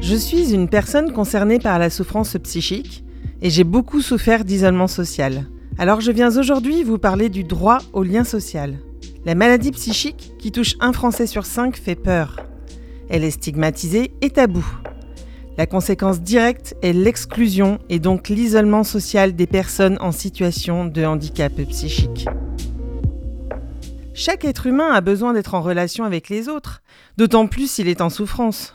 Je suis une personne concernée par la souffrance psychique et j'ai beaucoup souffert d'isolement social. Alors je viens aujourd'hui vous parler du droit au lien social. La maladie psychique, qui touche 1 Français sur 5, fait peur. Elle est stigmatisée et taboue. La conséquence directe est l'exclusion et donc l'isolement social des personnes en situation de handicap psychique. Chaque être humain a besoin d'être en relation avec les autres, d'autant plus s'il est en souffrance.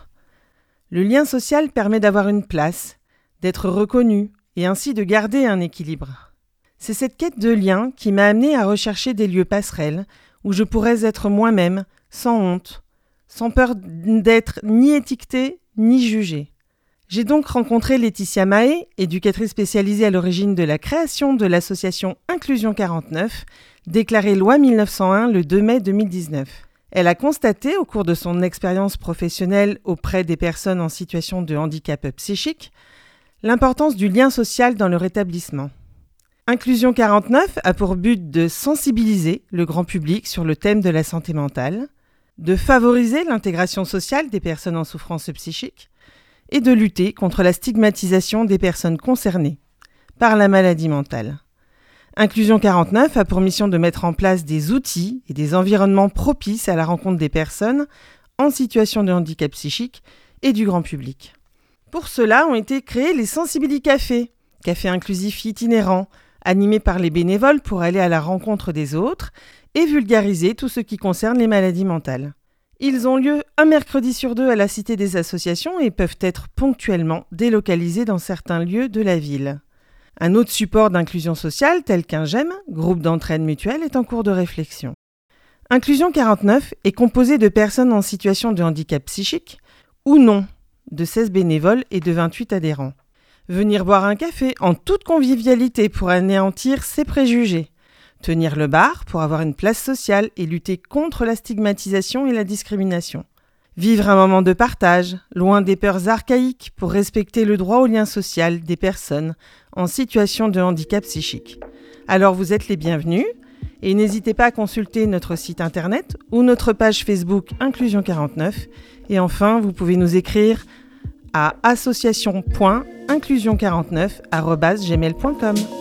Le lien social permet d'avoir une place, d'être reconnu et ainsi de garder un équilibre. C'est cette quête de lien qui m'a amenée à rechercher des lieux passerelles où je pourrais être moi-même, sans honte, sans peur d'être ni étiquetée ni jugée. J'ai donc rencontré Laetitia Mahé, éducatrice spécialisée à l'origine de la création de l'association Inclusion 49, déclarée loi 1901 le 2 mai 2019. Elle a constaté, au cours de son expérience professionnelle auprès des personnes en situation de handicap psychique, l'importance du lien social dans leur établissement. Inclusion 49 a pour but de sensibiliser le grand public sur le thème de la santé mentale, de favoriser l'intégration sociale des personnes en souffrance psychique et de lutter contre la stigmatisation des personnes concernées par la maladie mentale. Inclusion 49 a pour mission de mettre en place des outils et des environnements propices à la rencontre des personnes en situation de handicap psychique et du grand public. Pour cela ont été créés les Sensibilicafés, cafés inclusifs itinérants, animés par les bénévoles pour aller à la rencontre des autres et vulgariser tout ce qui concerne les maladies mentales. Ils ont lieu un mercredi sur 2 à la Cité des Associations et peuvent être ponctuellement délocalisés dans certains lieux de la ville. Un autre support d'inclusion sociale, tel qu'un GEM, groupe d'entraide mutuelle, est en cours de réflexion. Inclusion 49 est composée de personnes en situation de handicap psychique ou non, de 16 bénévoles et de 28 adhérents. Venir boire un café en toute convivialité pour anéantir ses préjugés. Tenir le bar pour avoir une place sociale et lutter contre la stigmatisation et la discrimination. Vivre un moment de partage, loin des peurs archaïques pour respecter le droit au lien social des personnes en situation de handicap psychique. Alors vous êtes les bienvenus et n'hésitez pas à consulter notre site internet ou notre page Facebook Inclusion 49 et enfin vous pouvez nous écrire à association.inclusion49@gmail.com.